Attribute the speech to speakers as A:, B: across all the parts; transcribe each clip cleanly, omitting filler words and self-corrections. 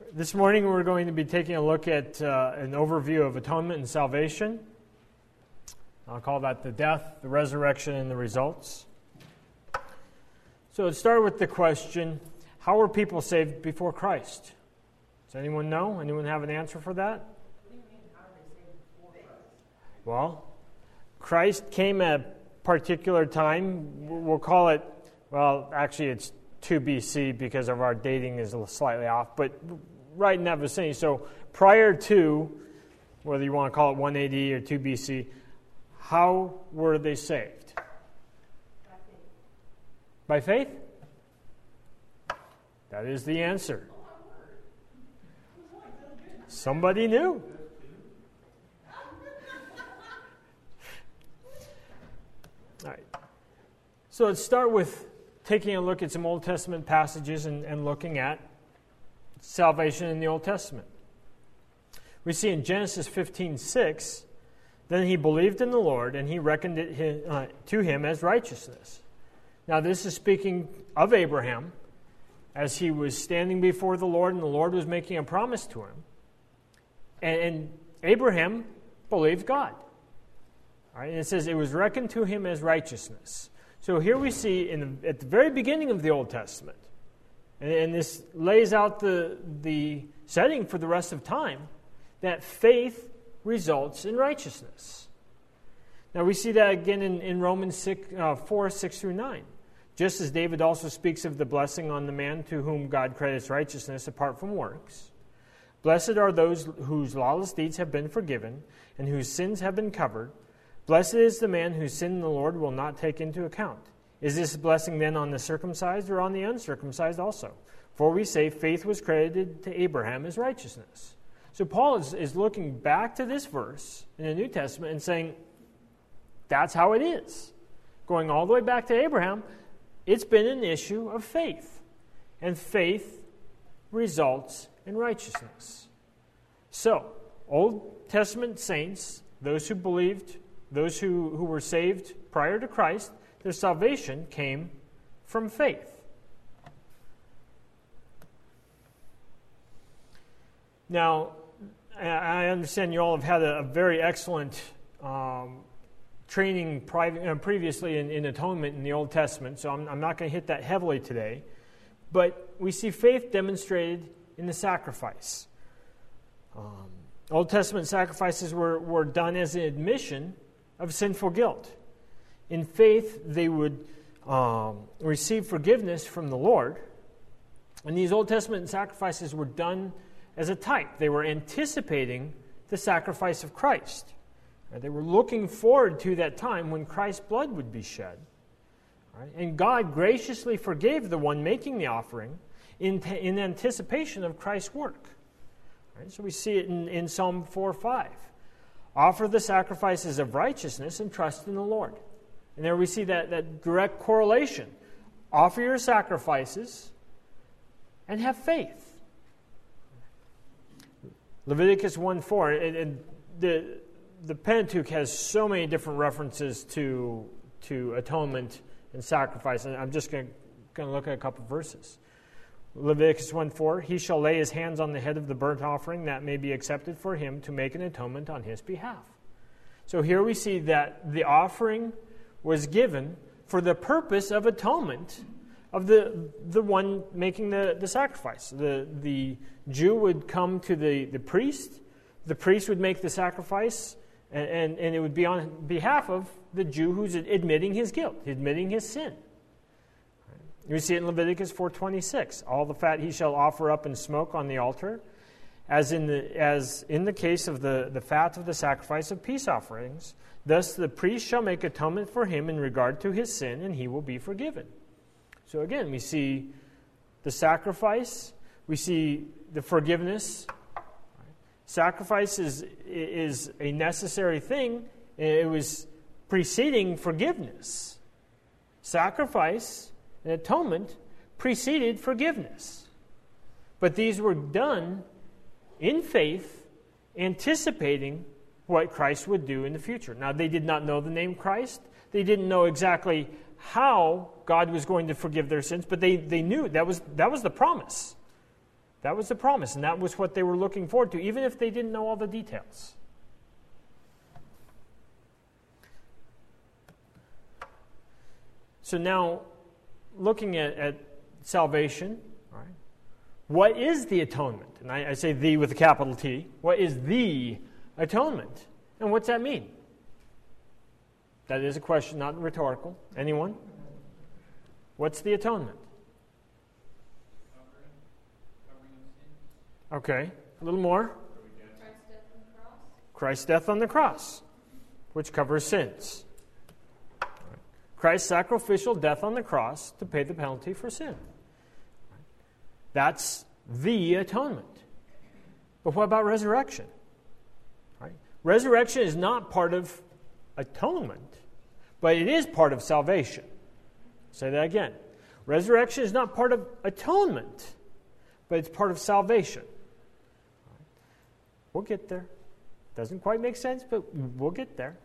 A: This morning we're going to be taking a look at an overview of atonement and salvation. I'll call that the death, the resurrection, and the results. So let's start with the question, how were people saved before Christ? Does anyone know? Anyone have an answer for that?
B: What do you mean, how are they saved before Christ?
A: Well, Christ came at a particular time. We'll call it, well, actually it's 2 BC because of our dating is slightly off, but right in that vicinity. So prior to, whether you want to call it 180 or 2 BC, how were they saved? By faith? That is the answer. Somebody knew. All right. So let's start with taking a look at some Old Testament passages and looking at salvation in the Old Testament. We see in Genesis 15:6, then he believed in the Lord, and he reckoned it to him as righteousness. Now this is speaking of Abraham, as he was standing before the Lord, and the Lord was making a promise to him. And Abraham believed God. All right, and it says it was reckoned to him as righteousness. So here we see at the very beginning of the Old Testament, and this lays out the setting for the rest of time, that faith results in righteousness. Now we see that again in Romans 4:6-9. Just as David also speaks of the blessing on the man to whom God credits righteousness apart from works. Blessed are those whose lawless deeds have been forgiven and whose sins have been covered. Blessed is the man whose sin the Lord will not take into account. Is this blessing then on the circumcised or on the uncircumcised also? For we say faith was credited to Abraham as righteousness. So Paul is looking back to this verse in the New Testament and saying, that's how it is. Going all the way back to Abraham, it's been an issue of faith. And faith results in righteousness. So, Old Testament saints, those who believed, those who were saved prior to Christ, their salvation came from faith. Now, I understand you all have had a very excellent training previously in atonement in the Old Testament, so I'm not going to hit that heavily today. But we see faith demonstrated in the sacrifice. Old Testament sacrifices were done as an admission of sinful guilt. In faith, they would receive forgiveness from the Lord. And these Old Testament sacrifices were done as a type. They were anticipating the sacrifice of Christ. They were looking forward to that time when Christ's blood would be shed. And God graciously forgave the one making the offering in anticipation of Christ's work. So we see it in Psalm 4:5. Offer the sacrifices of righteousness and trust in the Lord. And there we see that direct correlation. Offer your sacrifices and have faith. Leviticus 1:4, and the Pentateuch has so many different references to atonement and sacrifice, and I'm just going to look at a couple of verses. Leviticus 1:4, he shall lay his hands on the head of the burnt offering that may be accepted for him to make an atonement on his behalf. So here we see that the offering was given for the purpose of atonement of the one making the sacrifice. The Jew would come to the priest would make the sacrifice, and it would be on behalf of the Jew who's admitting his guilt, admitting his sin. You see it in Leviticus 4:26. All the fat he shall offer up in smoke on the altar, as in the case of the fat of the sacrifice of peace offerings. Thus the priest shall make atonement for him in regard to his sin, and he will be forgiven. So again, we see the sacrifice, we see the forgiveness. Sacrifice is a necessary thing. It was preceding forgiveness. Sacrifice and atonement preceded forgiveness. But these were done in faith, anticipating what Christ would do in the future. Now, they did not know the name Christ. They didn't know exactly how God was going to forgive their sins, but they knew that was the promise. That was the promise, and that was what they were looking forward to, even if they didn't know all the details. So now, looking at salvation, all right, what is the atonement? And I say "the" with a capital T. What is the atonement? And what's that mean? That is a question, not rhetorical. Anyone? What's the atonement? Okay, a little more. Christ's death on the cross, which covers sins. Christ's sacrificial death on the cross to pay the penalty for sin. That's the atonement. But what about resurrection? Right? Resurrection is not part of atonement, but it is part of salvation. Say that again. Resurrection is not part of atonement, but it's part of salvation. We'll get there. Doesn't quite make sense, but we'll get there.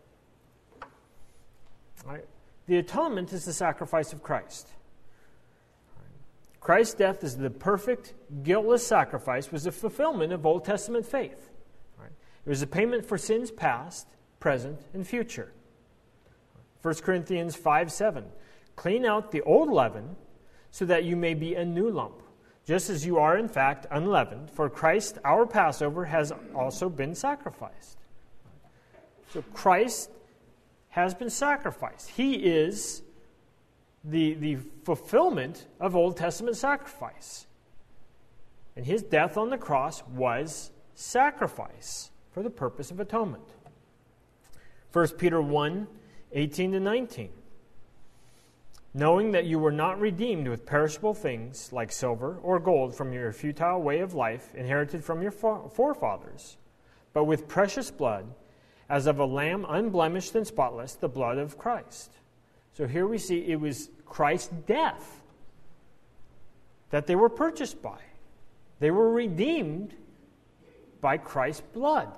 A: All right. The atonement is the sacrifice of Christ. Christ's death as the perfect, guiltless sacrifice was a fulfillment of Old Testament faith. It was a payment for sins past, present, and future. 1 Corinthians 5:7. Clean out the old leaven so that you may be a new lump, just as you are in fact unleavened, for Christ, our Passover, has also been sacrificed. So Christ has been sacrificed. He is the fulfillment of Old Testament sacrifice. And his death on the cross was sacrifice for the purpose of atonement. 1 Peter 1:18-19. Knowing that you were not redeemed with perishable things like silver or gold from your futile way of life inherited from your forefathers, but with precious blood, as of a lamb unblemished and spotless, the blood of Christ. So here we see it was Christ's death that they were purchased by. They were redeemed by Christ's blood.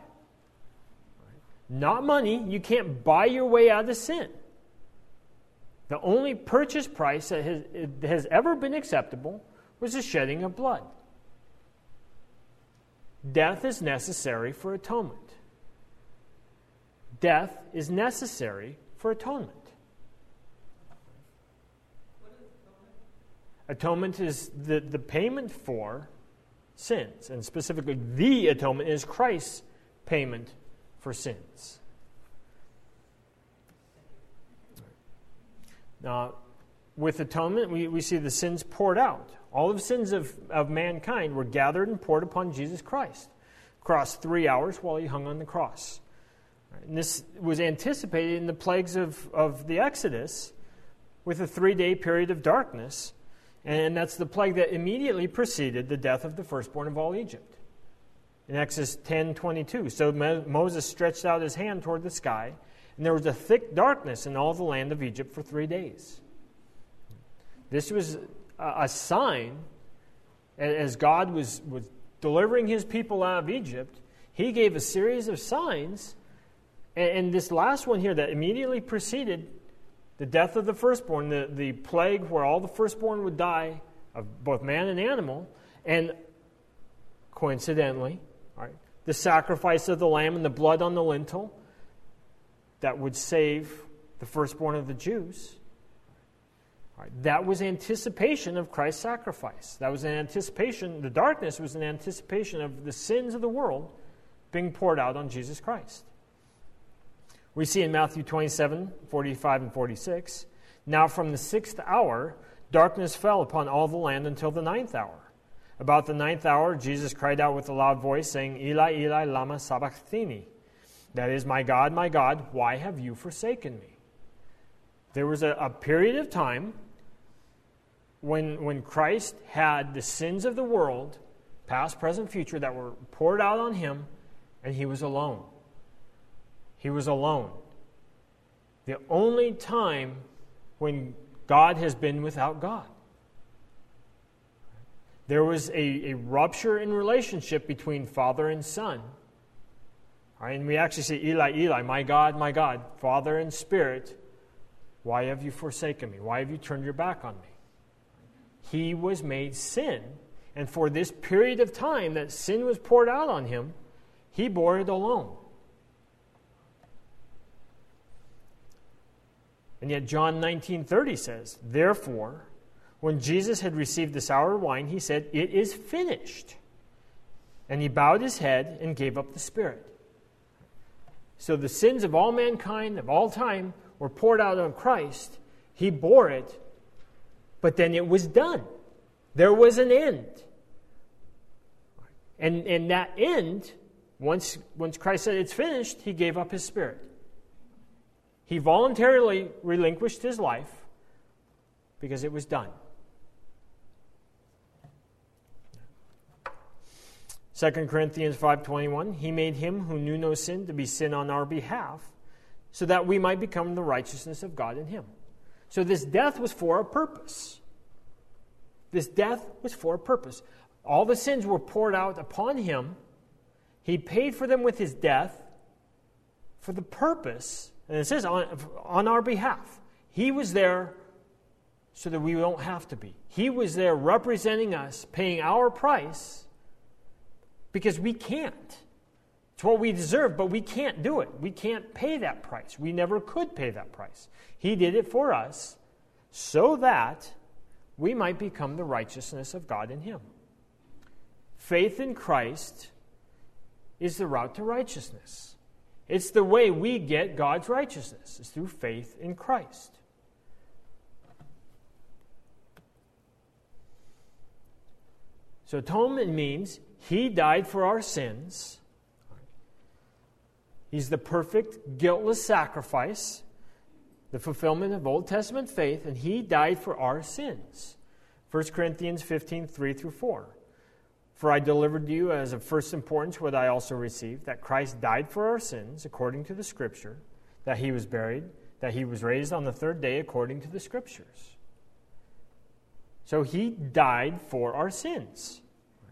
A: Not money. You can't buy your way out of sin. The only purchase price that has ever been acceptable was the shedding of blood. Death is necessary for atonement. Death is necessary for atonement.
B: What is
A: Atonement
B: atonement?
A: is the payment for sins, and specifically the atonement is Christ's payment for sins. Now, with atonement, we see the sins poured out. All of the sins of mankind were gathered and poured upon Jesus Christ across 3 hours while he hung on the cross. And this was anticipated in the plagues of the Exodus with a 3-day period of darkness. And that's the plague that immediately preceded the death of the firstborn of all Egypt. In Exodus 10:22, so Moses stretched out his hand toward the sky, and there was a thick darkness in all the land of Egypt for 3 days. This was a sign, as God was delivering his people out of Egypt, he gave a series of signs. And this last one here that immediately preceded the death of the firstborn, the plague where all the firstborn would die of both man and animal, and coincidentally, right, the sacrifice of the lamb and the blood on the lintel that would save the firstborn of the Jews. Right, that was anticipation of Christ's sacrifice. That was an anticipation, the darkness was an anticipation of the sins of the world being poured out on Jesus Christ. We see in Matthew 27:45 and 46, now from the 6th hour, darkness fell upon all the land until the 9th hour. About the 9th hour, Jesus cried out with a loud voice, saying, Eli, Eli, lama sabachthani. That is, my God, why have you forsaken me? There was a period of time when Christ had the sins of the world, past, present, future, that were poured out on him, and he was alone. He was alone. The only time when God has been without God. There was a rupture in relationship between Father and Son. All right, and we actually say, Eli, Eli, my God, Father and Spirit, why have you forsaken me? Why have you turned your back on me? He was made sin And for this period of time that sin was poured out on him, he bore it alone. And yet John 19:30 says, therefore, when Jesus had received the sour wine, he said, it is finished. And he bowed his head and gave up the spirit. So the sins of all mankind, of all time, were poured out on Christ. He bore it, but then it was done. There was an end. And that end, once Christ said it's finished, he gave up his spirit. He voluntarily relinquished his life because it was done. 2 Corinthians 5:21, he made him who knew no sin to be sin on our behalf, so that we might become the righteousness of God in him. So this death was for a purpose. This death was for a purpose. All the sins were poured out upon him. He paid for them with his death for the purpose, and it says on our behalf. He was there so that we don't have to be. He was there representing us, paying our price, because we can't. It's what we deserve, but we can't do it. We can't pay that price. We never could pay that price. He did it for us so that we might become the righteousness of God in him. Faith in Christ is the route to righteousness. It's the way we get God's righteousness, is through faith in Christ. So atonement means he died for our sins. He's the perfect, guiltless sacrifice, the fulfillment of Old Testament faith, and he died for our sins. 1 Corinthians 15:3-4. For I delivered to you as of first importance what I also received, that Christ died for our sins according to the Scripture, that he was buried, that he was raised on the third day according to the Scriptures. So he died for our sins.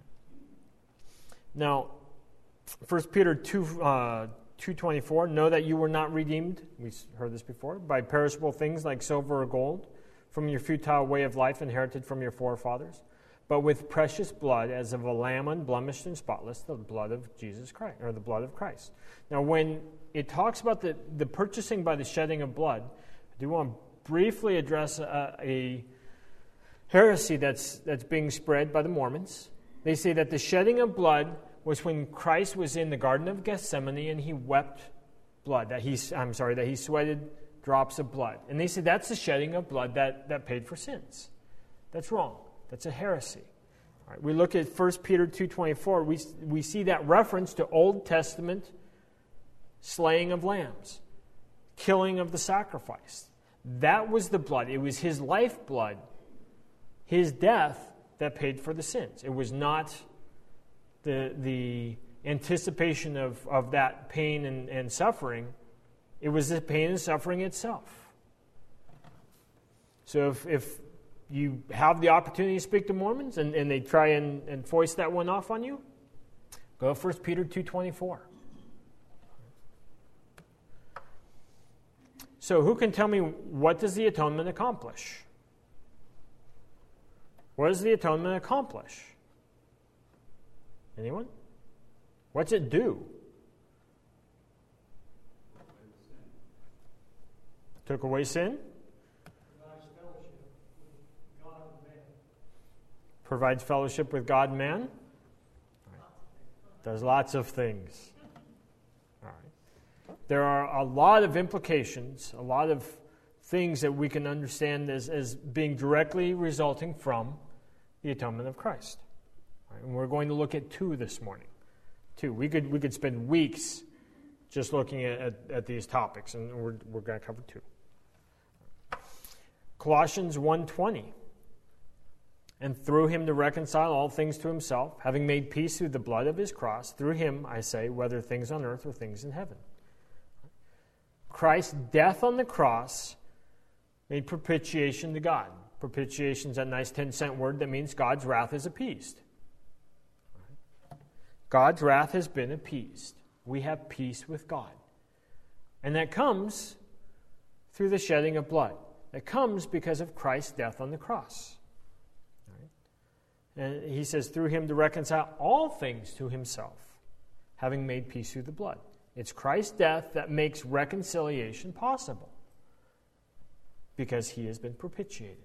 A: Now, 1 Peter 2:24, know that you were not redeemed, we heard this before, by perishable things like silver or gold, from your futile way of life inherited from your forefathers, but with precious blood as of a lamb unblemished and spotless, the blood of Jesus Christ, or the blood of Christ. Now, when it talks about the purchasing by the shedding of blood, I do want to briefly address a heresy that's being spread by the Mormons. They say that the shedding of blood was when Christ was in the Garden of Gethsemane and he wept blood, that he sweated drops of blood. And they say that's the shedding of blood that paid for sins. That's wrong. That's a heresy. All right, we look at 1 Peter 2:24. We see that reference to Old Testament slaying of lambs, killing of the sacrifice. That was the blood. It was his lifeblood, his death, that paid for the sins. It was not the anticipation of that pain and suffering. It was the pain and suffering itself. So if you have the opportunity to speak to Mormons and they try and foist that one off on you, go to 1 Peter 2:24. So who can tell me, what does the atonement accomplish? What does the atonement accomplish? Anyone? What's it do? Took away sin? Provides fellowship with God and man? Does lots of things. All right. There are a lot of implications, a lot of things that we can understand as being directly resulting from the atonement of Christ. All right, and we're going to look at two this morning. Two. We could spend weeks just looking at these topics, and we're going to cover two. Colossians 1:20. And through him to reconcile all things to himself, having made peace through the blood of his cross, through him, I say, whether things on earth or things in heaven. Christ's death on the cross made propitiation to God. Propitiation is that nice 10-cent word that means God's wrath is appeased. God's wrath has been appeased. We have peace with God. And that comes through the shedding of blood. That comes because of Christ's death on the cross. And he says, through him to reconcile all things to himself, having made peace through the blood. It's Christ's death that makes reconciliation possible, because he has been propitiated.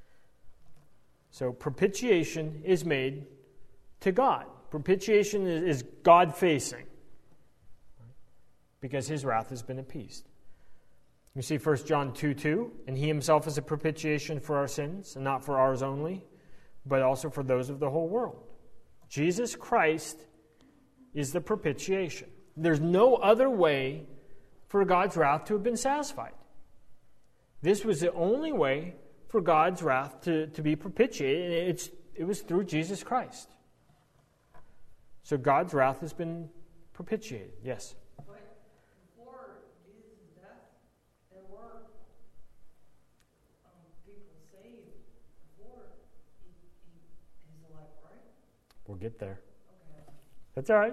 A: So propitiation is made to God. Propitiation is God-facing, because his wrath has been appeased. You see 1 John 2:2, and he himself is a propitiation for our sins, and not for ours only, but also for those of the whole world. Jesus Christ is the propitiation. There's no other way for God's wrath to have been satisfied. This was the only way for God's wrath to be propitiated, and it was through Jesus Christ. So God's wrath has been propitiated. Yes?
B: But before Jesus' death, there were people saved before his life, right?
A: We'll get there.
B: Okay.
A: That's all right.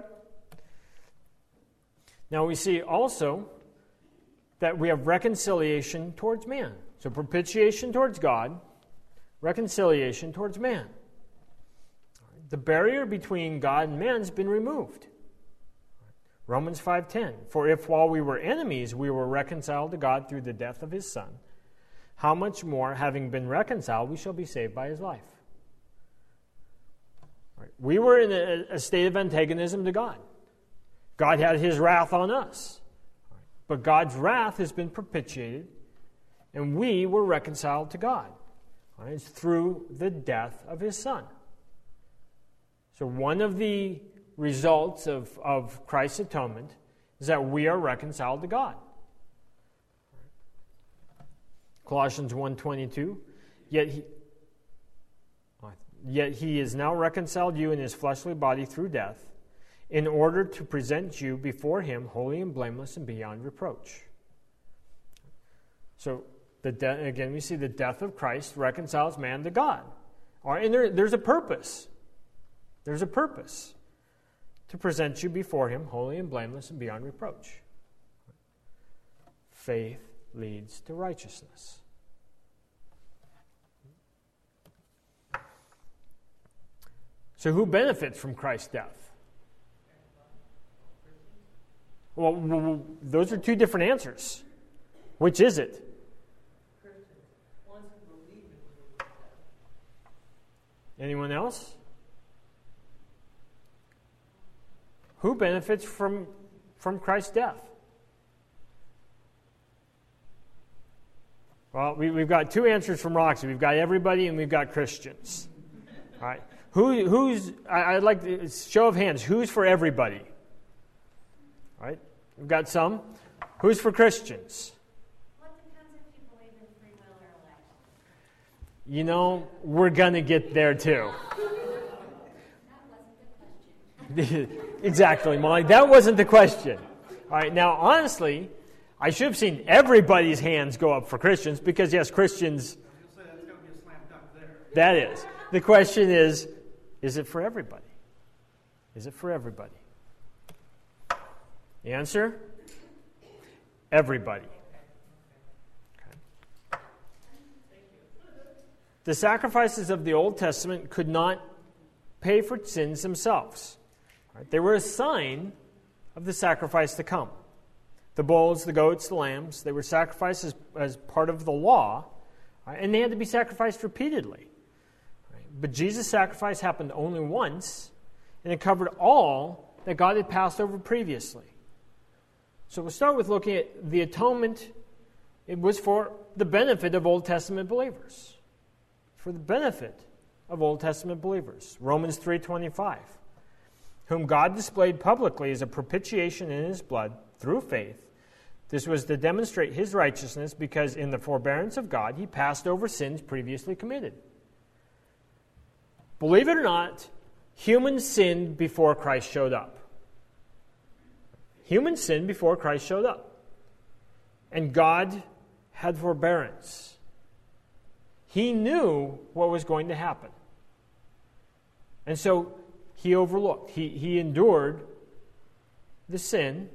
A: Now we see also that we have reconciliation towards man. So propitiation towards God, reconciliation towards man. The barrier between God and man has been removed. Romans 5:10, for if while we were enemies we were reconciled to God through the death of his Son, how much more, having been reconciled, we shall be saved by his life. We were in a state of antagonism to God. God had his wrath on us. But God's wrath has been propitiated, and we were reconciled to God. It's through the death of his Son. So one of the results of Christ's atonement is that we are reconciled to God. Colossians 1:22, yet he is now reconciled you in his fleshly body through death, in order to present you before him holy and blameless and beyond reproach. So, again, we see the death of Christ reconciles man to God. All right, and there's a purpose. There's a purpose to present you before him holy and blameless and beyond reproach. Faith leads to righteousness. So who benefits from Christ's death? Well, those are two different answers. Which is it? Anyone else? Who benefits from Christ's death? Well, we've got two answers from Roxy. We've got everybody and we've got Christians. All right. I'd like to, show of hands, who's for everybody? All right. We've got some. Who's for Christians?
C: Well, it depends if you believe in free will or election.
A: You know, we're going to get there too.
C: That wasn't the question.
A: Exactly, Molly. That wasn't the question. All right. Now, honestly, I should have seen everybody's hands go up for Christians because, yes, Christians.
D: That's going to be a slam dunk there.
A: That is. The question is it for everybody? Is it for everybody? The answer? Everybody. Okay. The sacrifices of the Old Testament could not pay for sins themselves. Right? They were a sign of the sacrifice to come. The bulls, the goats, the lambs, they were sacrificed as part of the law, right? And they had to be sacrificed repeatedly. Right? But Jesus' sacrifice happened only once, and it covered all that God had passed over previously. So we'll start with looking at the atonement. It was for the benefit of Old Testament believers. For the benefit of Old Testament believers. Romans 3:25. Whom God displayed publicly as a propitiation in his blood through faith. This was to demonstrate his righteousness because in the forbearance of God he passed over sins previously committed. Believe it or not, humans sinned before Christ showed up. Humans sinned before Christ showed up. And God had forbearance. He knew what was going to happen. And so he overlooked. He endured the sin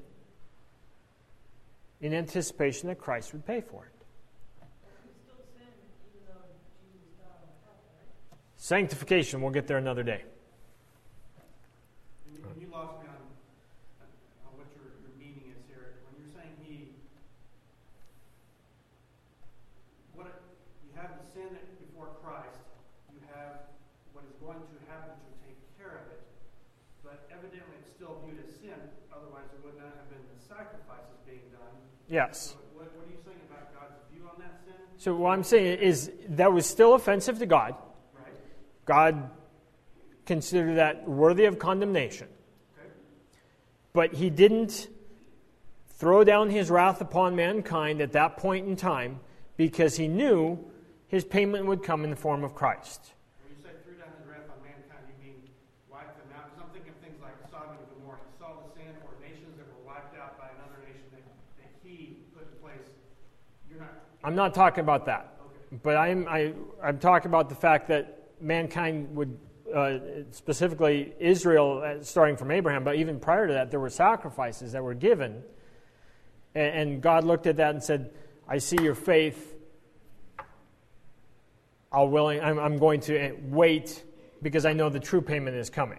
A: in anticipation that Christ would pay for it. Sanctification, we'll get there another day.
D: And you lost me on what your meaning is here. When you're saying you have the sin before Christ, you have what is going to happen to take care of it, but evidently it's still viewed as sin, otherwise it would not have been the sacrifices being done.
A: Yes.
D: So what are you saying about God's view on that sin?
A: So what I'm saying is that was still offensive to God.
D: Right.
A: God considered that worthy of condemnation.
D: Okay.
A: But he didn't throw down his wrath upon mankind at that point in time because he knew his payment would come in the form of Christ.
D: When you say threw down his wrath on mankind, you mean wiped them out? Because I'm thinking of things like Sodom and Gomorrah. He saw the sin, or nations that were wiped out by another nation that he put in place. You're not...
A: I'm not talking about that.
D: Okay.
A: But I'm talking about the fact that mankind would, specifically Israel, starting from Abraham, but even prior to that, there were sacrifices that were given. And God looked at that and said, I see your faith. I'm going to wait because I know the true payment is coming.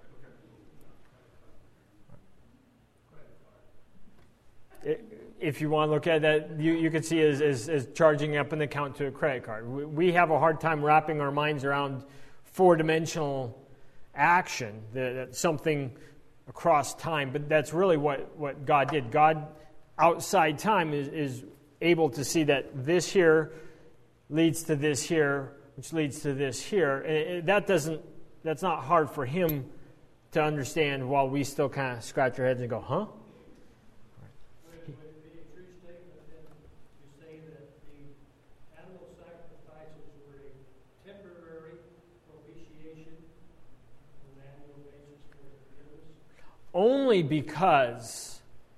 A: If you want to look at that, you could see it as charging up an account to a credit card. We have a hard time wrapping our minds around four-dimensional action, that something across time, but that's really what God did. God, outside time, is able to see that this here leads to this here, which leads to this here. And that's not hard for him to understand, while we still kind of scratch our heads and go, huh?
E: Would it be a true statement then to say that the animal sacrifices were a temporary propitiation on an annual basis for forgiveness?
A: Only because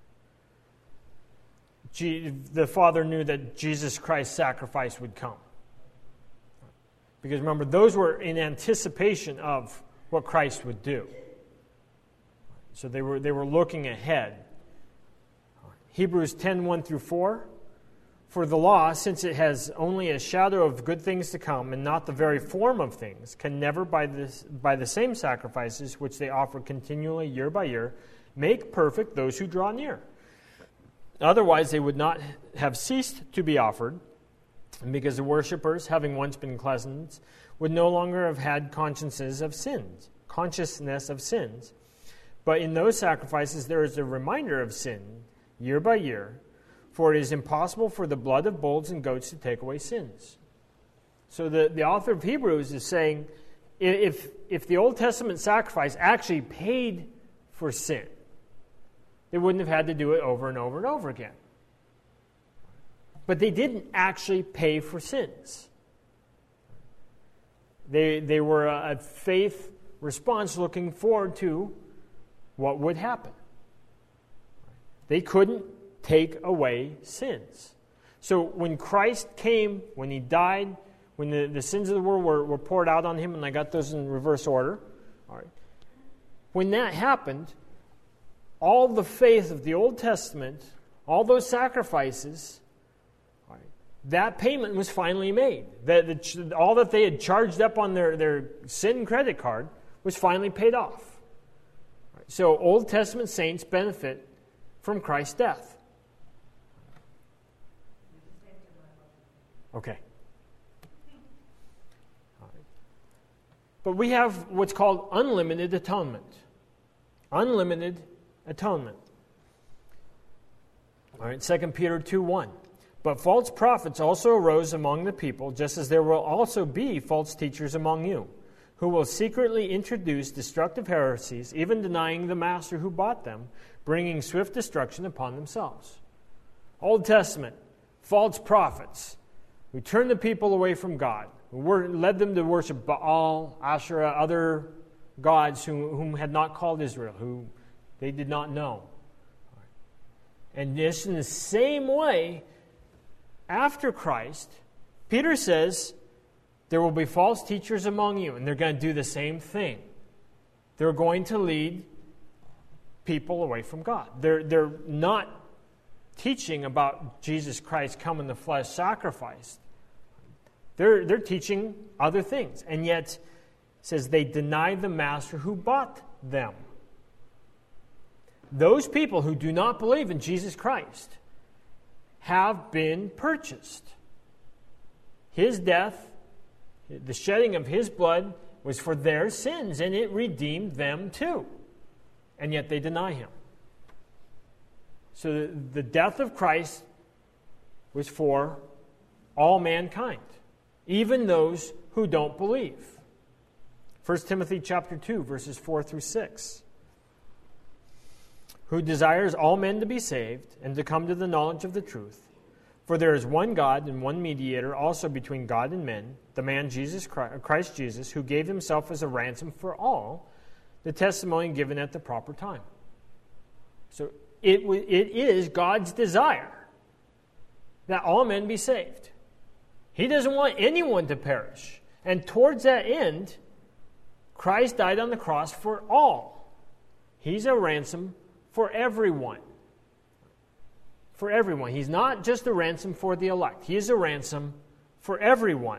A: the Father knew that Jesus Christ's sacrifice would come. Because remember, those were in anticipation of what Christ would do. So they were looking ahead. Hebrews 10:1-4. For the law, since it has only a shadow of good things to come and not the very form of things, can never by the same sacrifices which they offer continually year by year make perfect those who draw near. Otherwise they would not have ceased to be offered, and because the worshippers, having once been cleansed, would no longer have had consciousness of sins. But in those sacrifices there is a reminder of sin year by year, for it is impossible for the blood of bulls and goats to take away sins. So the author of Hebrews is saying, if the Old Testament sacrifice actually paid for sin, they wouldn't have had to do it over and over and over again. But they didn't actually pay for sins. They were a faith response looking forward to what would happen. They couldn't take away sins. So when Christ came, when he died, when the sins of the world were poured out on him, and I got those in reverse order, all right. When that happened, all the faith of the Old Testament, all those sacrifices, all right, that payment was finally made. All that they had charged up on their sin credit card was finally paid off. All right. So Old Testament saints benefit from Christ's death. Okay. All right. But we have what's called unlimited atonement. Unlimited atonement. All right, 2 Peter 2:1. But false prophets also arose among the people, just as there will also be false teachers among you, who will secretly introduce destructive heresies, even denying the master who bought them, bringing swift destruction upon themselves. Old Testament, false prophets who turned the people away from God, who led them to worship Baal, Asherah, other gods whom had not called Israel, who they did not know. And just in the same way, after Christ, Peter says, there will be false teachers among you, and they're going to do the same thing. They're going to lead people away from God. They're not teaching about Jesus Christ come in the flesh sacrificed. They're teaching other things. And yet, says they deny the master who bought them. Those people who do not believe in Jesus Christ have been purchased. His death, the shedding of his blood, was for their sins, and it redeemed them too. And yet they deny him. So the death of Christ was for all mankind, even those who don't believe. 1 Timothy chapter 2, verses 4 through 6. Who desires all men to be saved and to come to the knowledge of the truth. For there is one God and one mediator also between God and men, the man Christ Jesus, who gave himself as a ransom for all, the testimony given at the proper time. So it is God's desire that all men be saved. He doesn't want anyone to perish. And towards that end, Christ died on the cross for all. He's a ransom for everyone. For everyone. He's not just a ransom for the elect. He is a ransom for everyone.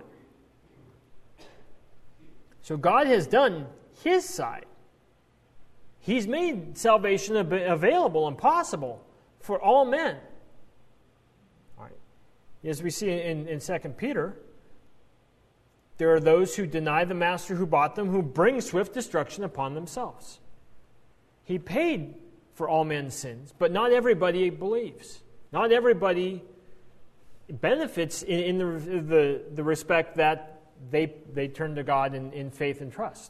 A: So God has done his side. He's made salvation available and possible for all men. All right. As we see in 2 Peter, there are those who deny the master who bought them, who bring swift destruction upon themselves. He paid for all men's sins, but not everybody believes. Not everybody benefits in the respect that they turn to God in faith and trust.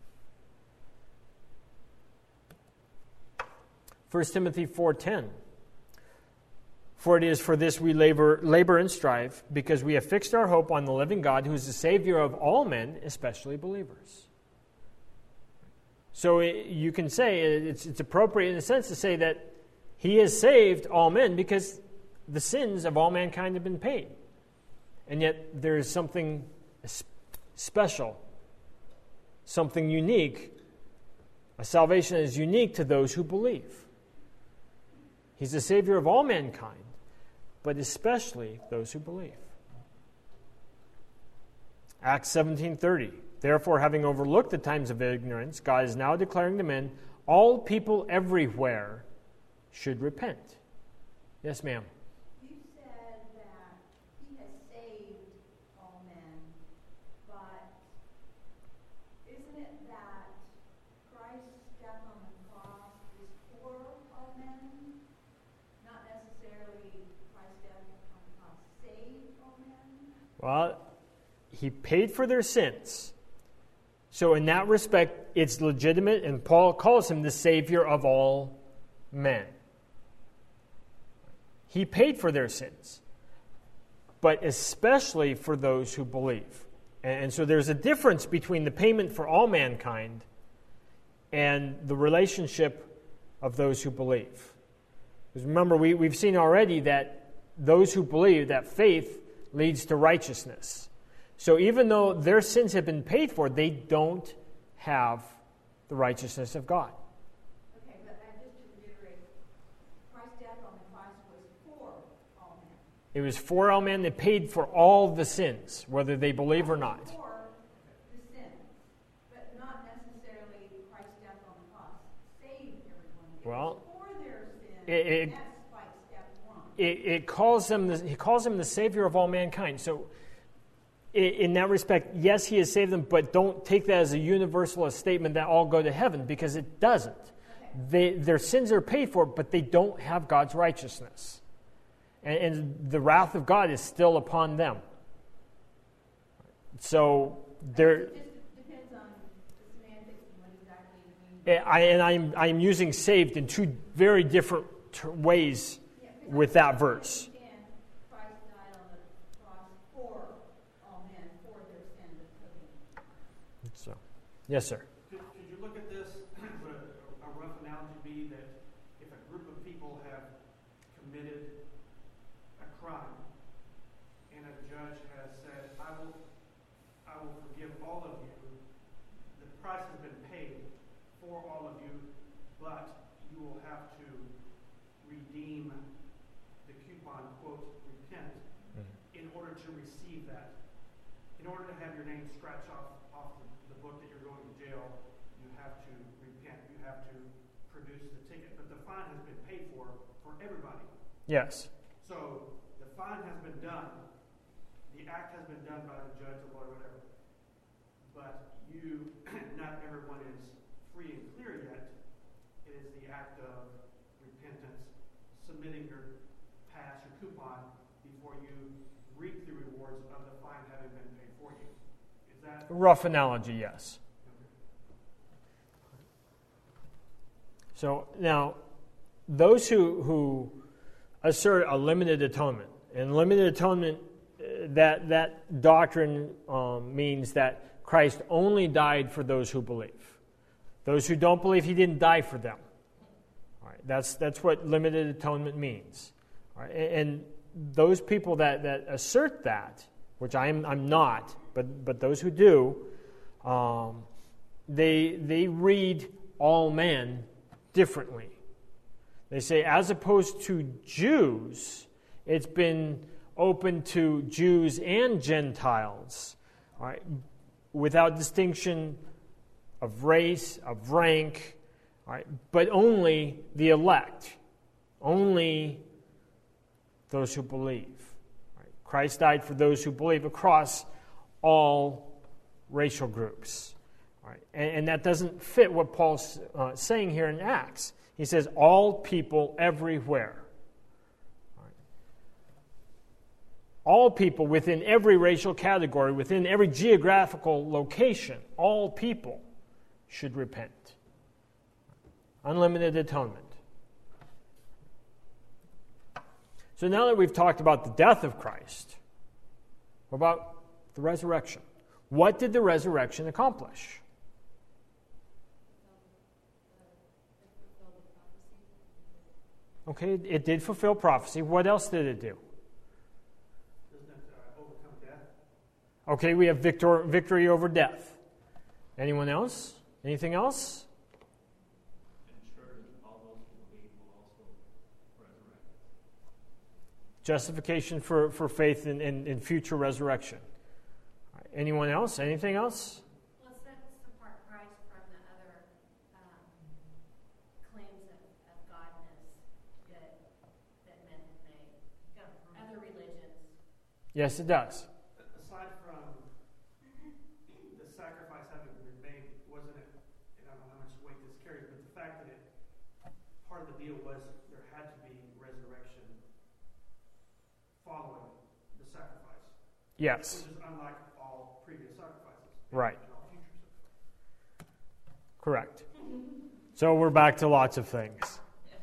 A: 1 Timothy 4:10. For it is for this we labor and strive, because we have fixed our hope on the living God, who is the Savior of all men, especially believers. So you can say, it's appropriate in a sense to say that he has saved all men because the sins of all mankind have been paid. And yet there is something special, something unique, a salvation that is unique to those who believe. He's the Savior of all mankind, but especially those who believe. Acts 17:30. Therefore, having overlooked the times of ignorance, God is now declaring to men, all people everywhere should repent. Yes, ma'am.
F: You said that he has saved all men, but isn't it that Christ's death on the cross is for all men? Not necessarily Christ's death on the cross saved all men?
A: Well, he paid for their sins. So in that respect, it's legitimate, and Paul calls him the Savior of all men. He paid for their sins, but especially for those who believe. And so there's a difference between the payment for all mankind and the relationship of those who believe. Because remember, we've seen already that those who believe, that faith leads to righteousness. So even though their sins have been paid for, they don't have the righteousness of God.
F: Okay, but just to reiterate, Christ's death on the cross was for all men.
A: It was for all men that paid for all the sins, whether they believe or not.
F: For the sin, but not necessarily Christ's death on the cross saved everyone. It
A: Well,
F: was for their sin,
A: it-
F: and that's like step one.
A: He calls him the Savior of all mankind. So in that respect, yes, he has saved them, but don't take that as a universalist statement that all go to heaven, because it doesn't. Their sins are paid for, but they don't have God's righteousness. And the wrath of God is still upon them. So there.
F: It just depends on the semantics and what exactly you mean.
A: I'm using saved in two very different ways with that verse.
F: And Christ died on the cross for all men, for their sin.
A: So, yes, sir.
D: Could you look at this? Would a rough analogy be that if a group of people have committed a crime and a judge has said, I will forgive all of you, the price has been paid for all of you, but you will have to redeem the coupon, quote, repent, in order to receive that, in order to have your name scratched off the book that you're going to jail, you have to repent. You have to produce the ticket. But the fine has been paid for everybody.
A: Yes.
D: So the fine has been done. The act has been done by the judge, the lawyer, whatever. But not everyone is free and clear yet. It is the act of repentance, submitting your pass, your coupon, before you reap the rewards of the fine having been paid for you. Is that
A: Rough analogy, yes. So now, those who assert a limited atonement, and limited atonement, that doctrine means that Christ only died for those who believe. Those who don't believe, he didn't die for them. All right, that's what limited atonement means. All right, and those people that assert that, which I'm not, but those who do, they read all men differently. They say, as opposed to Jews, it's been open to Jews and Gentiles, all right, without distinction of race, of rank, all right, but only the elect, only those who believe. All right. Christ died for those who believe across all racial groups. All right. And that doesn't fit what Paul's saying here in Acts. He says, all people everywhere. All right. All people within every racial category, within every geographical location, all people should repent. Unlimited atonement. So now that we've talked about the death of Christ, what about the resurrection? What did the resurrection accomplish? Okay, it did fulfill prophecy. What else did it do?
D: Doesn't it overcome death?
A: Okay, we have victory over death. Anyone else? Anything else? Justification for faith in future resurrection. All right, anyone else? Anything else?
C: Well, it sets apart Christ from the other claims of godness that men have made. Other religions.
A: Yes, it does.
D: Aside from the sacrifice having been made, wasn't it, and I don't know how much weight this carries, but the fact that part of the deal was there had to be resurrection following the sacrifice.
A: Yes.
D: Which is unlike all previous sacrifices.
A: Right.
D: And all future sacrifices.
A: Correct. So we're back to lots of things.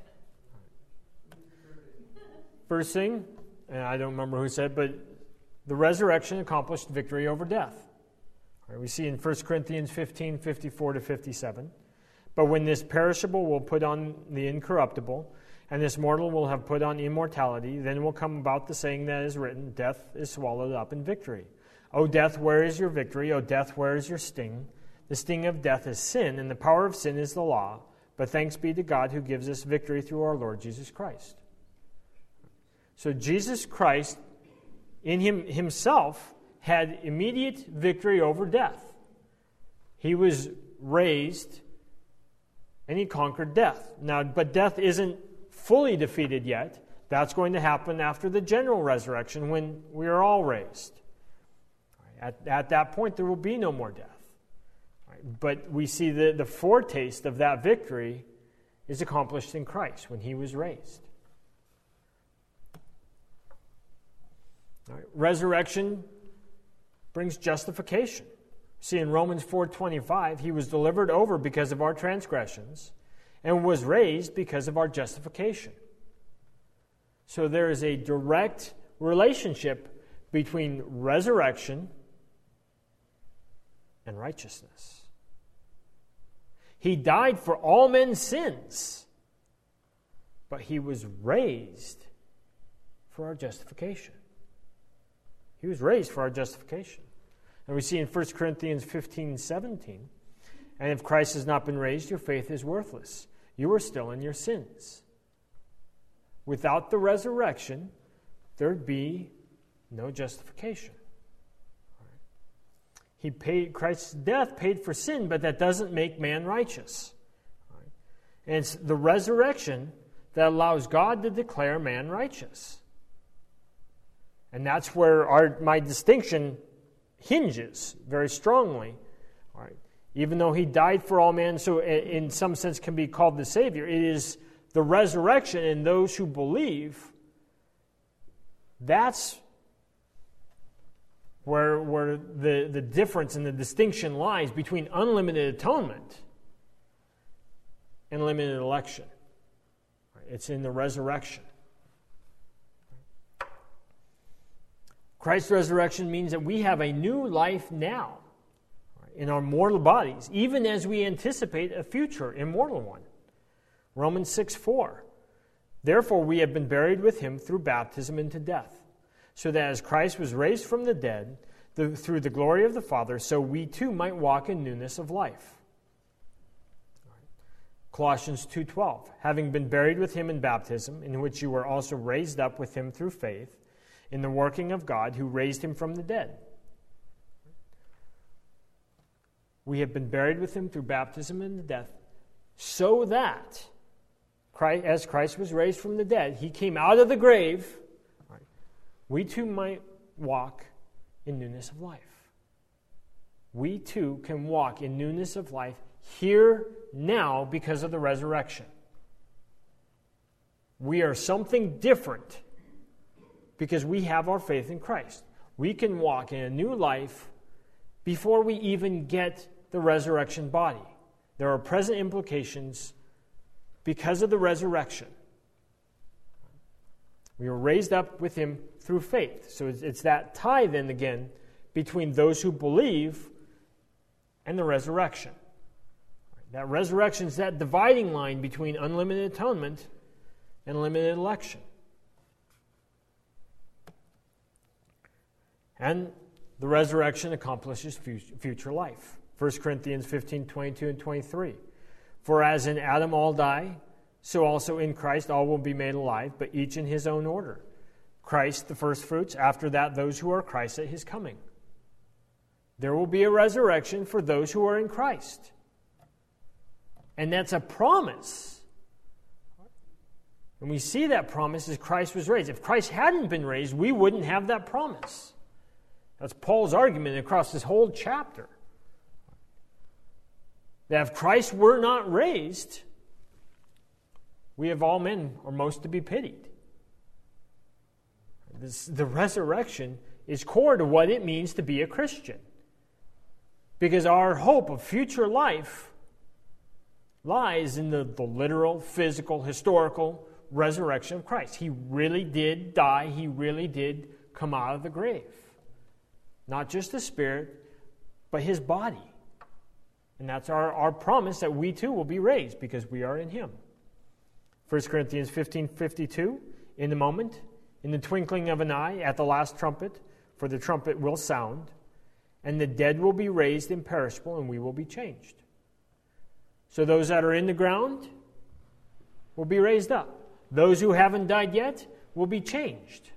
A: First thing, and I don't remember who said, but the resurrection accomplished victory over death. All right, we see in 1 Corinthians 15, 54 to 57. But when this perishable will put on the incorruptible, and this mortal will have put on immortality, then will come about the saying that is written, death is swallowed up in victory. O death, where is your victory? O death, where is your sting? The sting of death is sin, and the power of sin is the law. But thanks be to God who gives us victory through our Lord Jesus Christ. So Jesus Christ, in himself, had immediate victory over death. He was raised, and he conquered death. Now, but death isn't fully defeated yet. That's going to happen after the general resurrection when we are all raised. At that point, there will be no more death. But we see the foretaste of that victory is accomplished in Christ when he was raised. Resurrection brings justification. See, in Romans 4:25, he was delivered over because of our transgressions and was raised because of our justification. So there is a direct relationship between resurrection and righteousness. He died for all men's sins, but he was raised for our justification. He was raised for our justification. And we see in 1 Corinthians 15:17, and if Christ has not been raised, your faith is worthless. You are still in your sins. Without the resurrection, there'd be no justification. Christ's death paid for sin, but that doesn't make man righteous. Right? And it's the resurrection that allows God to declare man righteous. And that's where my distinction hinges very strongly. All right? Even though he died for all men, so in some sense can be called the Savior, it is the resurrection in those who believe. That's where the difference and the distinction lies between unlimited atonement and limited election. It's in the resurrection. Christ's resurrection means that we have a new life now in our mortal bodies, even as we anticipate a future immortal one. Romans 6:4. Therefore we have been buried with him through baptism into death, so that as Christ was raised from the dead through the glory of the Father, so we too might walk in newness of life. Colossians 2:12. Having been buried with him in baptism, in which you were also raised up with him through faith, in the working of God who raised him from the dead. We have been buried with him through baptism into death, so that, as Christ was raised from the dead, he came out of the grave, we too might walk in newness of life. We too can walk in newness of life here, now, because of the resurrection. We are something different because we have our faith in Christ. We can walk in a new life before we even get the resurrection body. There are present implications because of the resurrection. We were raised up with him through faith. So it's that tie then again between those who believe and the resurrection. That resurrection is that dividing line between unlimited atonement and limited election. And the resurrection accomplishes future life. 1 Corinthians 15:22 and 23. For as in Adam all die, so also in Christ all will be made alive, but each in his own order. Christ the firstfruits, after that those who are Christ at his coming. There will be a resurrection for those who are in Christ. And that's a promise. And we see that promise as Christ was raised. If Christ hadn't been raised, we wouldn't have that promise. That's Paul's argument across this whole chapter. That if Christ were not raised, we of all men are most to be pitied. The resurrection is core to what it means to be a Christian. Because our hope of future life lies in the literal, physical, historical resurrection of Christ. He really did die. He really did come out of the grave. Not just the spirit, but his body. And that's our promise that we too will be raised because we are in him. 1 Corinthians 15:52, in the moment, in the twinkling of an eye, at the last trumpet, for the trumpet will sound, and the dead will be raised imperishable, and we will be changed. So those that are in the ground will be raised up. Those who haven't died yet will be changed.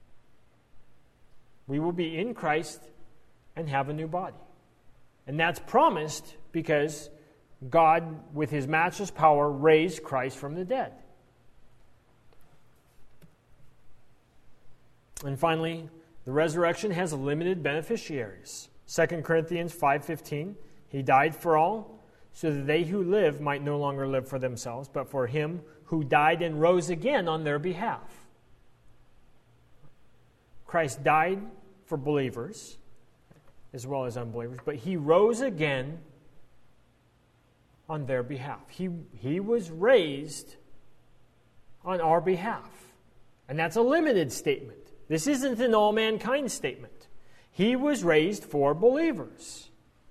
A: We will be in Christ and have a new body. And that's promised because God, with his matchless power, raised Christ from the dead. And finally, the resurrection has limited beneficiaries. 2 Corinthians 5:15, he died for all, so that they who live might no longer live for themselves, but for him who died and rose again on their behalf. Christ died for believers as well as unbelievers, but he rose again on their behalf. He was raised on our behalf. And that's a limited statement. This isn't an all mankind statement. He was raised for believers.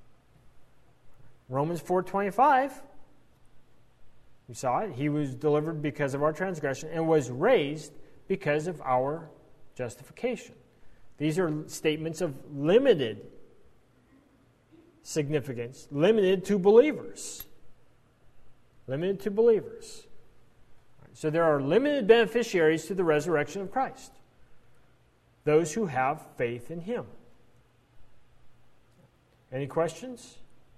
A: Romans 4:25, we saw it. He was delivered because of our transgression and was raised because of our justification. These are statements of limited significance, limited to believers. Limited to believers. So there are limited beneficiaries to the resurrection of Christ. Those who have faith in him. Any questions?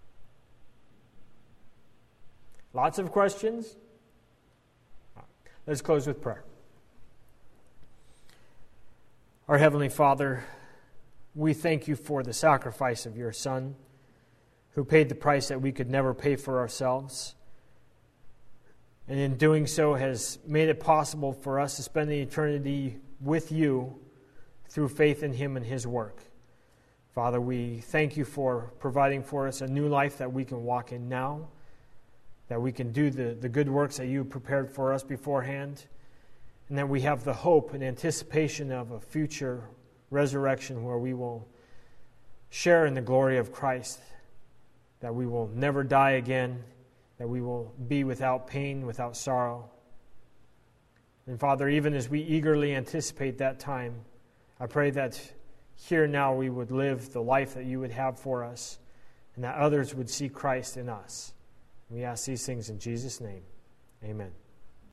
A: Lots of questions? Let's close with prayer. Our Heavenly Father, we thank you for the sacrifice of your Son, who paid the price that we could never pay for ourselves, and in doing so has made it possible for us to spend the eternity with you through faith in him and his work. Father, we thank you for providing for us a new life that we can walk in now, that we can do the good works that you prepared for us beforehand, and that we have the hope and anticipation of a future resurrection where we will share in the glory of Christ, that we will never die again, that we will be without pain, without sorrow. And Father, even as we eagerly anticipate that time, I pray that here now we would live the life that you would have for us, and that others would see Christ in us. We ask these things in Jesus' name. Amen.